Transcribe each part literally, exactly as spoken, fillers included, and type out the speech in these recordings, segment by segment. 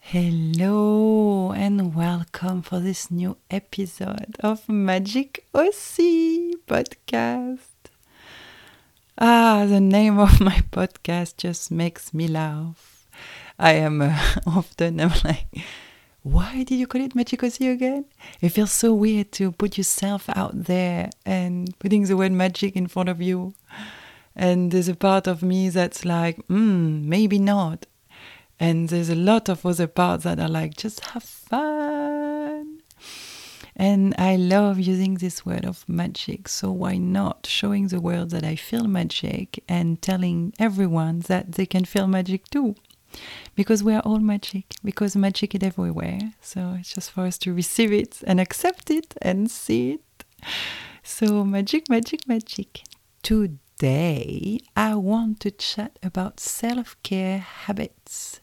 Hello and welcome for this new episode of Magic Aussi podcast. Ah, the name of my podcast just makes me laugh. I am uh, often, I'm like, why did you call it Magic Aussi again? It feels so weird to put yourself out there and putting the word magic in front of you. And there's a part of me that's like, hmm, maybe not. And there's a lot of other parts that are like, just have fun. And I love using this word of magic. So why not showing the world that I feel magic and telling everyone that they can feel magic too? Because we are all magic. Because magic is everywhere. So it's just for us to receive it and accept it and see it. So magic, magic, magic. Today. Today, I want to chat about self-care habits.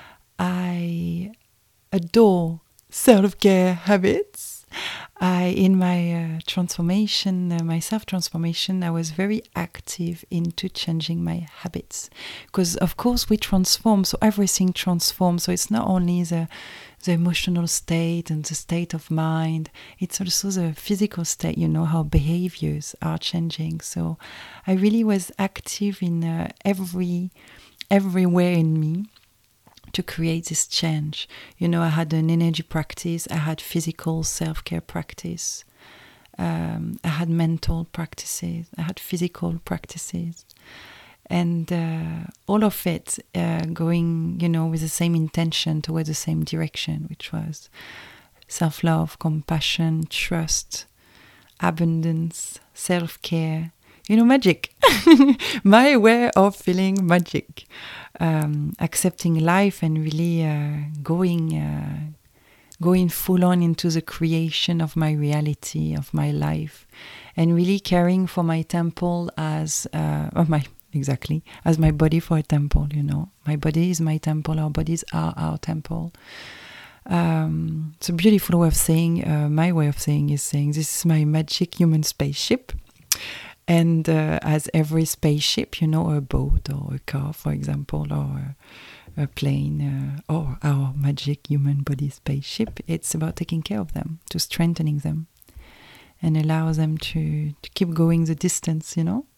I adore self-care habits. I, in my uh, transformation, uh, my self-transformation, I was very active into changing my habits. Because, of course, we transform, so everything transforms. So it's not only the the emotional state and the state of mind, it's also the physical state, you know, how behaviors are changing. So I really was active in uh, every, everywhere in me to create this change. You know, I had an energy practice, I had physical self-care practice, um, I had mental practices, I had physical practices. And uh, all of it uh, going, you know, with the same intention towards the same direction, which was self-love, compassion, trust, abundance, self-care, you know, magic. My way of feeling magic. Um, accepting life and really uh, going, uh, going full on into the creation of my reality, of my life. And really caring for my temple as, uh, or my Exactly, as my body for a temple, you know. My body is my temple, our bodies are our temple. Um, it's a beautiful way of saying, uh, my way of saying is saying, this is my magic human spaceship. And uh, as every spaceship, you know, a boat or a car, for example, or a, a plane, uh, or our magic human body spaceship, it's about taking care of them, to strengthening them, and allow them to, to keep going the distance, you know.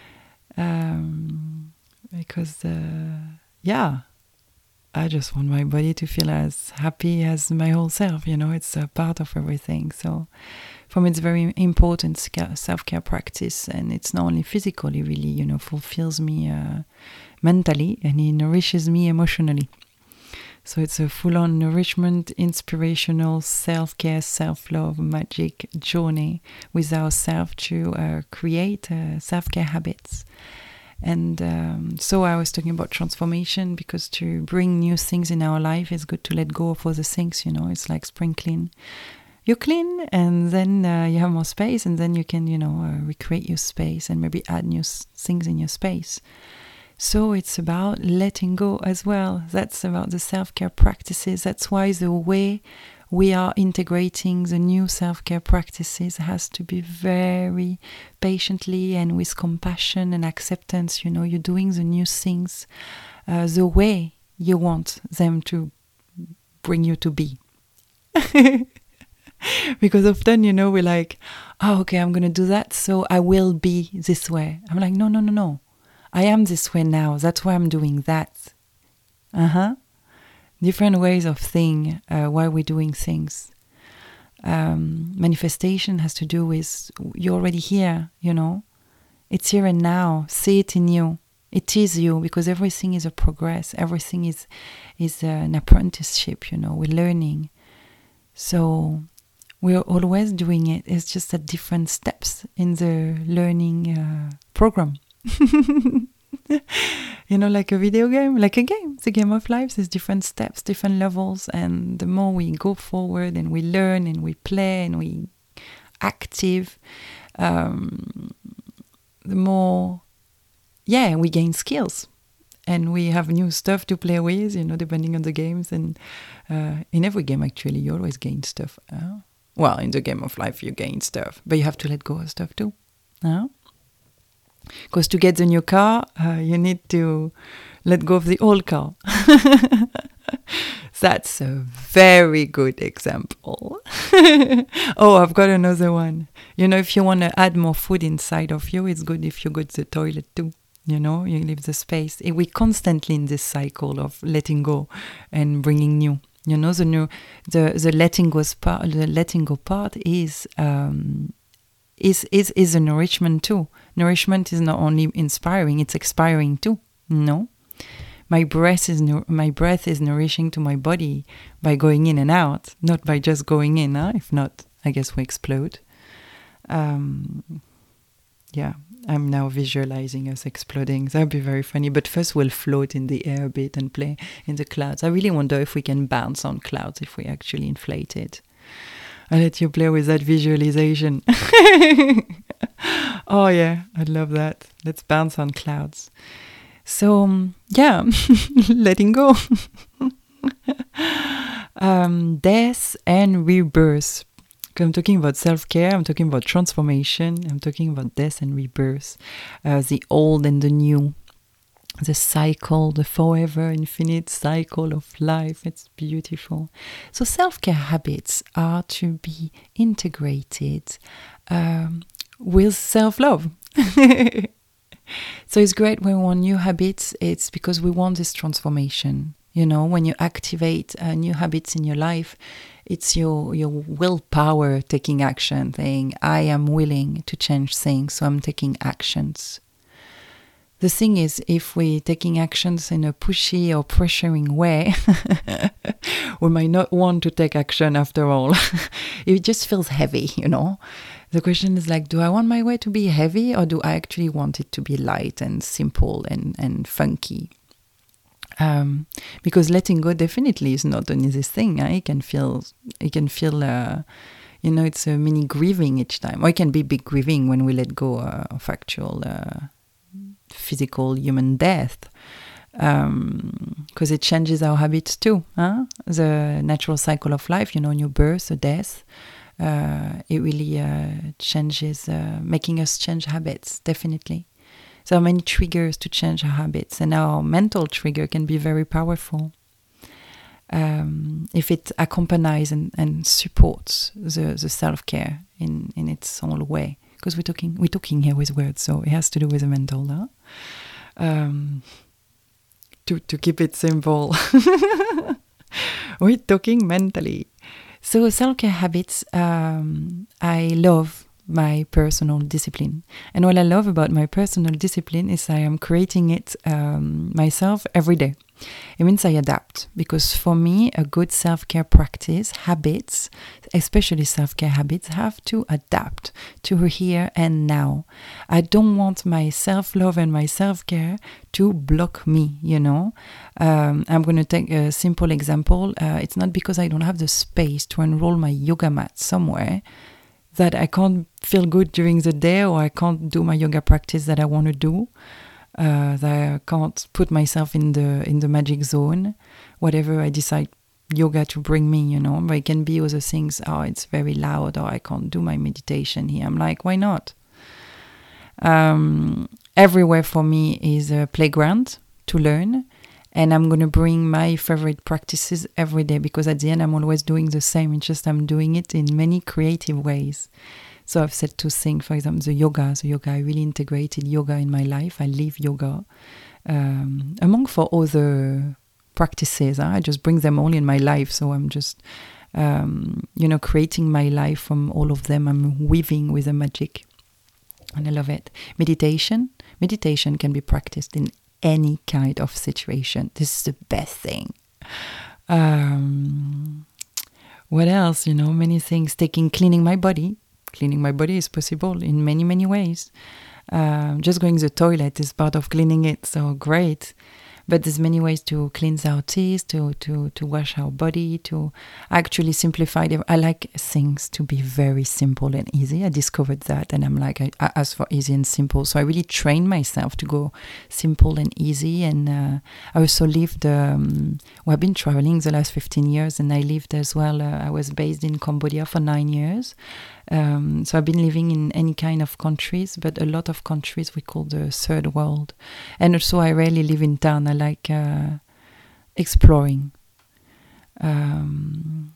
Um, because, uh, yeah, I just want my body to feel as happy as my whole self, you know, it's a part of everything. So for me, it's very important self-care practice, and it's not only physically, really, you know, fulfills me uh, mentally, and it nourishes me emotionally. So it's a full-on nourishment, inspirational, self-care, self-love, magic journey with ourselves to uh, create uh, self-care habits. And um, so I was talking about transformation, because to bring new things in our life, it's good to let go of other things, you know. It's like spring clean. You clean, and then uh, you have more space, and then you can, you know, uh, recreate your space and maybe add new s- things in your space. So it's about letting go as well. That's about the self-care practices. That's why the way we are integrating the new self-care practices has to be very patiently and with compassion and acceptance. You know, you're doing the new things uh, the way you want them to bring you to be. Because often, you know, we're like, oh, okay, I'm going to do that, so I will be this way. I'm like, no, no, no, no. I am this way now. That's why I'm doing that. Uh-huh. Different ways of seeing uh, why we're doing things. Um, manifestation has to do with you're already here, you know. It's here and now. See it in you. It is you, because everything is a progress. Everything is is an apprenticeship, you know. We're learning. So we're always doing it. It's just at different steps in the learning uh, program. You know, like a video game, like a game. The game of life, there's different steps, different levels, and the more we go forward and we learn and we play and we active, um, the more, yeah, we gain skills. And we have new stuff to play with, you know, depending on the games. And uh, in every game, actually, you always gain stuff. Uh, well, in the game of life, you gain stuff, but you have to let go of stuff too. Uh? Because to get the new car, uh, you need to let go of the old car. That's a very good example. Oh, I've got another one. You know, if you want to add more food inside of you, it's good if you go to the toilet too. You know, you leave the space. We're constantly in this cycle of letting go and bringing new. You know, the new, the the letting go part. The letting go part is um, is is is a nourishment too. Nourishment is not only inspiring; it's expiring too. No, my breath is nu- my breath is nourishing to my body by going in and out, not by just going in. Huh? If not, I guess we explode. Um, yeah. I'm now visualizing us exploding. That would be very funny. But first we'll float in the air a bit and play in the clouds. I really wonder if we can bounce on clouds if we actually inflate it. I'll let you play with that visualization. Oh yeah, I'd love that. Let's bounce on clouds. So um, yeah, letting go. um, death and rebirth. I'm talking about self-care, I'm talking about transformation, I'm talking about death and rebirth, uh, the old and the new, the cycle, the forever infinite cycle of life. It's beautiful. So self-care habits are to be integrated um, with self-love. So it's great when we want new habits. It's because we want this transformation. You know, when you activate uh, new habits in your life, it's your, your willpower taking action, saying, I am willing to change things, so I'm taking actions. The thing is, if we're taking actions in a pushy or pressuring way, we might not want to take action after all. It just feels heavy, you know. The question is like, do I want my way to be heavy, or do I actually want it to be light and simple and, and funky? Um, because letting go definitely is not an easy thing. Eh? It can feel, it can feel, uh, you know, it's a mini grieving each time. Or it can be big grieving when we let go uh, of actual uh, physical human death. Because um, it changes our habits too. Huh? The natural cycle of life, you know, new birth, a death, uh, it really uh, changes, uh, making us change habits, definitely. There are many triggers to change our habits, and our mental trigger can be very powerful um, if it accompanies and, and supports the, the self-care in, in its own way. Because we're talking we're talking here with words, so it has to do with the mental. Huh? Um, to to keep it simple, we're talking mentally. So self-care habits, um, I love my personal discipline. And what I love about my personal discipline is I am creating it um, myself every day. It means I adapt, because for me, a good self-care practice, habits, especially self-care habits, have to adapt to here and now. I don't want my self-love and my self-care to block me, you know. Um, I'm going to take a simple example. Uh, it's not because I don't have the space to enroll my yoga mat somewhere that I can't feel good during the day, or I can't do my yoga practice that I want to do. Uh, that I can't put myself in the in the magic zone, whatever I decide yoga to bring me, you know. But it can be other things. Oh, it's very loud, or I can't do my meditation here. I'm like, why not? Um, everywhere for me is a playground to learn, and I'm going to bring my favorite practices every day, because at the end I'm always doing the same. It's just I'm doing it in many creative ways. So I've said two things, for example, the yoga. The yoga, I really integrated yoga in my life. I live yoga. Um, among for other practices, huh? I just bring them all in my life. So I'm just, um, you know, creating my life from all of them. I'm weaving with the magic. And I love it. Meditation. Meditation can be practiced in any kind of situation. This is the best thing. Um, what else? You know, many things. Taking, cleaning my body. Cleaning my body is possible in many, many ways. Um, just going to the toilet is part of cleaning it, so great. But there's many ways to cleanse our teeth, to to to wash our body, to actually simplify them. I like things to be very simple and easy. I discovered that, and I'm like, I, I ask for easy and simple. So I really train myself to go simple and easy. And uh, I also lived, um, well, I've been traveling the last fifteen years, and I lived as well. Uh, I was based in Cambodia for nine years. Um, so I've been living in any kind of countries, but a lot of countries we call the third world. And also I rarely live in town. I like uh, exploring. Um,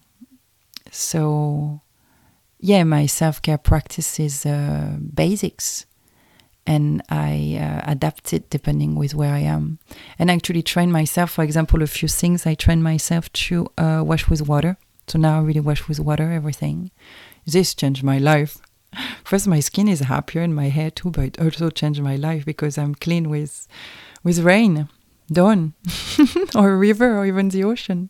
so, yeah, my self-care practice is uh, basics. And I uh, adapt it depending with where I am. And I actually train myself, for example, a few things. I train myself to uh, wash with water. So now I really wash with water, everything. This changed my life. First, my skin is happier and my hair too, but it also changed my life because I'm clean with with rain, dawn, or a river, or even the ocean.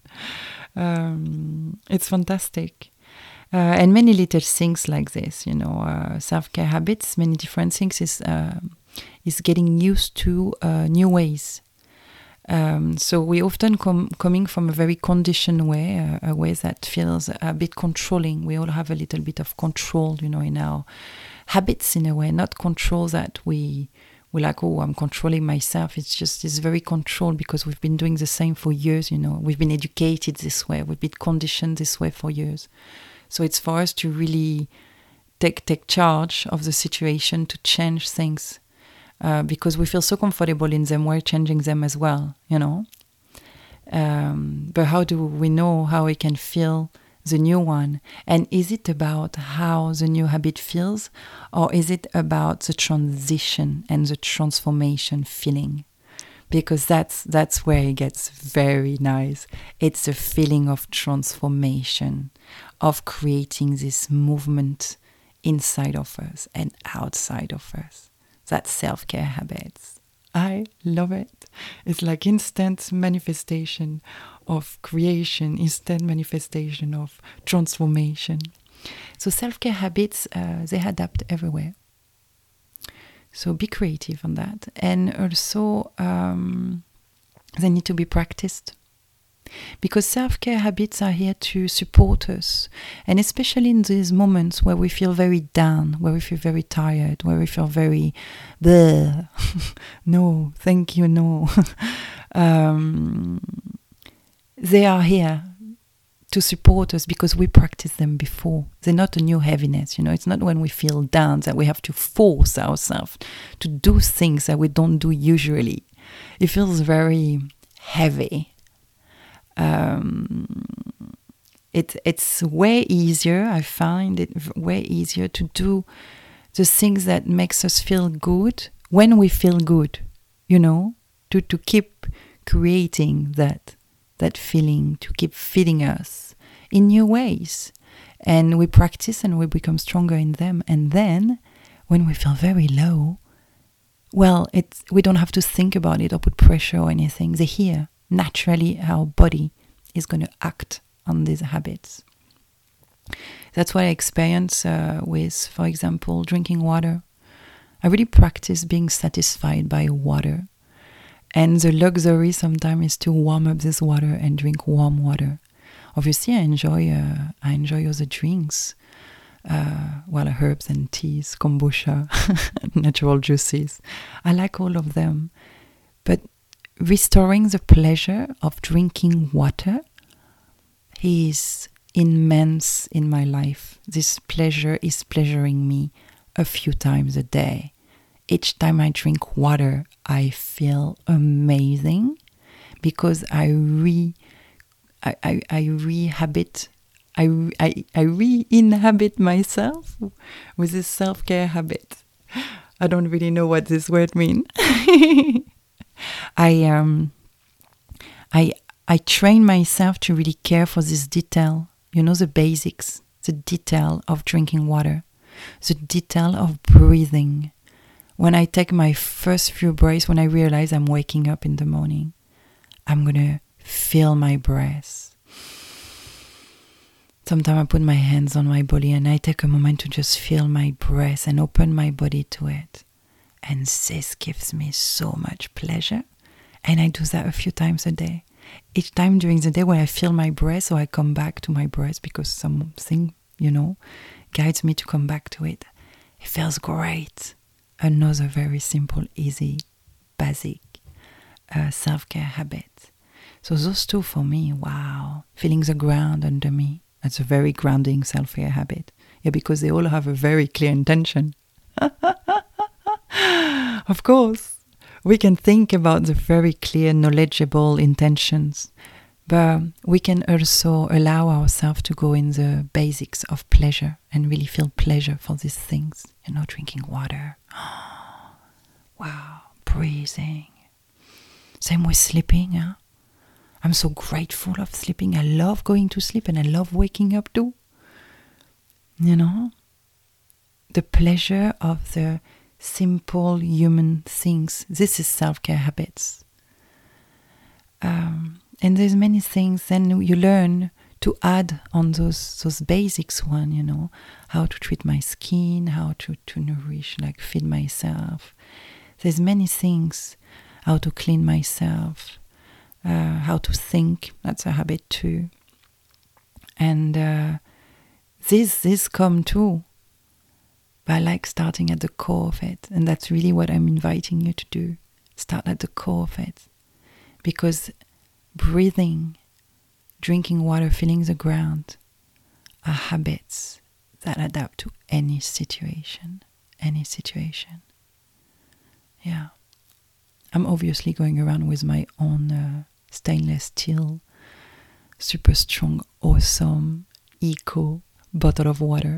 Um, it's fantastic. Uh, and many little things like this, you know, uh, self-care habits, many different things is uh, is getting used to uh, new ways. Um, so we often come coming from a very conditioned way, uh, a way that feels a bit controlling. We all have a little bit of control, you know, in our habits in a way, not control that we we like, oh, I'm controlling myself. It's just, it's very controlled because we've been doing the same for years, you know. We've been educated this way. We've been conditioned this way for years. So it's for us to really take take charge of the situation, to change things, uh, because we feel so comfortable in them, we're changing them as well, you know. Um, but how do we know how we can feel the new one? And is it about how the new habit feels, or is it about the transition and the transformation feeling? Because that's that's where it gets very nice. It's a feeling of transformation, of creating this movement inside of us and outside of us. That's self-care habits. I love it. It's like instant manifestation of creation, instant manifestation of transformation. So self-care habits, uh, they adapt everywhere. So be creative on that. And also, um, they need to be practiced. Because self-care habits are here to support us. And especially in these moments where we feel very down, where we feel very tired, where we feel very, bleh, no, thank you, no. um, they are here to support us because we practiced them before. They're not a new heaviness, you know. It's not when we feel down that we have to force ourselves to do things that we don't do usually. It feels very heavy. Um, it, it's way easier, I find it way easier to do the things that makes us feel good when we feel good, you know, to, to keep creating that that feeling, to keep feeding us in new ways. And we practice and we become stronger in them. And then when we feel very low, well, it's, we don't have to think about it or put pressure or anything. They're here. Naturally, our body is going to act on these habits. That's what I experience uh, with, for example, drinking water. I really practice being satisfied by water. And the luxury sometimes is to warm up this water and drink warm water. Obviously, I enjoy uh, I enjoy other drinks, uh, well, herbs and teas, kombucha, natural juices. I like all of them. But restoring the pleasure of drinking water is immense in my life. This pleasure is pleasuring me a few times a day. Each time I drink water, I feel amazing because I re, I, I, I re-habit, I, I, I re-inhabit myself with this self-care habit. I don't really know what this word means. I um, I I train myself to really care for this detail. You know, the basics, the detail of drinking water, the detail of breathing. When I take my first few breaths, when I realize I'm waking up in the morning, I'm going to feel my breath. Sometimes I put my hands on my body and I take a moment to just feel my breath and open my body to it. And this gives me so much pleasure. And I do that a few times a day. Each time during the day when I feel my breath, so I come back to my breath because something, you know, guides me to come back to it. It feels great. Another very simple, easy, basic uh, self-care habit. So those two for me, wow. Feeling the ground under me. That's a very grounding self-care habit. Yeah, because they all have a very clear intention. Of course, we can think about the very clear, knowledgeable intentions. But we can also allow ourselves to go in the basics of pleasure and really feel pleasure for these things. You know, drinking water. Wow, breathing. Same with sleeping. Huh? I'm so grateful of sleeping. I love going to sleep and I love waking up too. You know, the pleasure of the simple human things. This is self-care habits. Um, and there's many things. Then you learn to add on those those basics one, you know, how to treat my skin, how to, to nourish, like feed myself. There's many things, how to clean myself, uh, how to think, that's a habit too. And uh, this, this come too, but I like starting at the core of it. And that's really what I'm inviting you to do. Start at the core of it. Because breathing, drinking water, feeling the ground are habits that adapt to any situation, any situation. Yeah. I'm obviously going around with my own uh, stainless steel, super strong, awesome, eco bottle of water.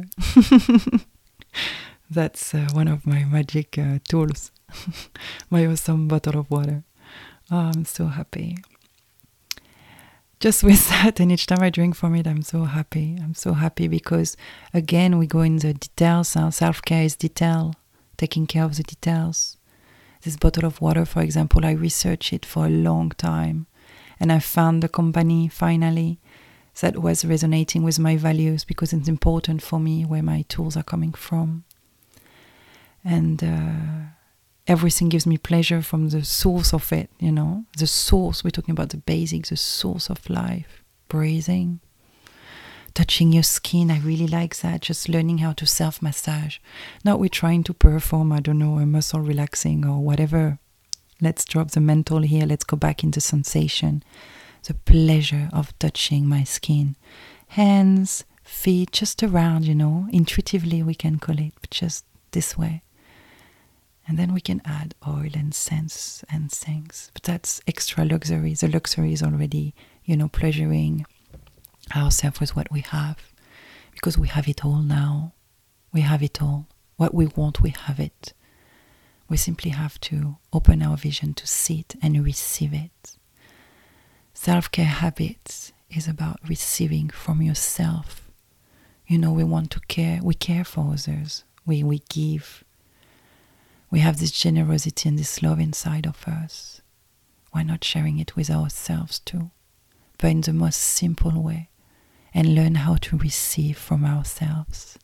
That's uh, one of my magic uh, tools. My awesome bottle of water. Oh, I'm so happy. Just with that, and each time I drink from it, I'm so happy. I'm so happy because, again, we go in the details. Huh? Self-care is detail, taking care of the details. This bottle of water, for example, I researched it for a long time, and I found the company, finally, that was resonating with my values because it's important for me where my tools are coming from. And uh, everything gives me pleasure from the source of it, you know. The source, we're talking about the basics, the source of life. Breathing, touching your skin, I really like that. Just learning how to self-massage. Not we're trying to perform, I don't know, a muscle relaxing or whatever. Let's drop the mental here. Let's go back into sensation. The pleasure of touching my skin. Hands, feet, just around, you know. Intuitively we can call it, but just this way. And then we can add oil and scents and things. But that's extra luxury. The luxury is already, you know, pleasuring ourselves with what we have. Because we have it all now. We have it all. What we want, we have it. We simply have to open our vision to see it and receive it. Self-care habits is about receiving from yourself. You know, we want to care. We care for others. We, we give. We have this generosity and this love inside of us. Why not sharing it with ourselves too? But in the most simple way. And learn how to receive from ourselves.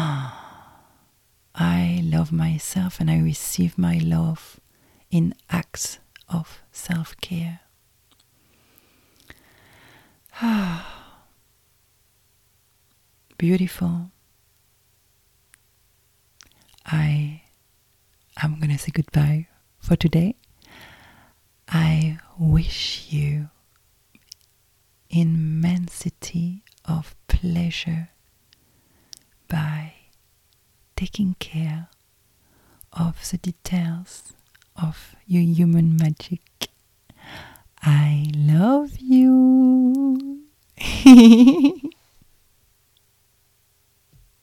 I love myself and I receive my love in acts of self-care. Beautiful. I I'm going to say goodbye for today. I wish you immensity of pleasure by taking care of the details of your human magic. I love you.